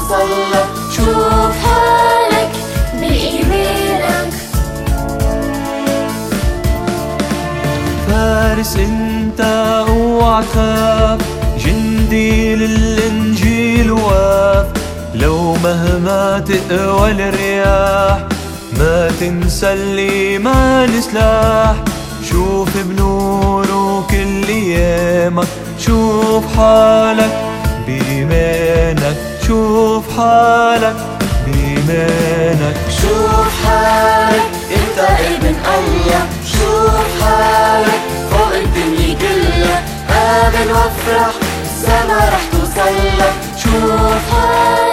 توصلك. شوف حالك بإيمانك. فارس انت اوعى تخاف، جندي للإنجيل واف. لو مهما تقوى الرياح ما تنسى الإيمان سلاح. شوف بنوره كل أيامك، شوف حالك بإيمانك. شوف حالك بإيمانك. شوف حالك انت ابن الله. شوف حالك فوق الدنيا كلها. آمن وافرح السما رح توصلك. شوف حالك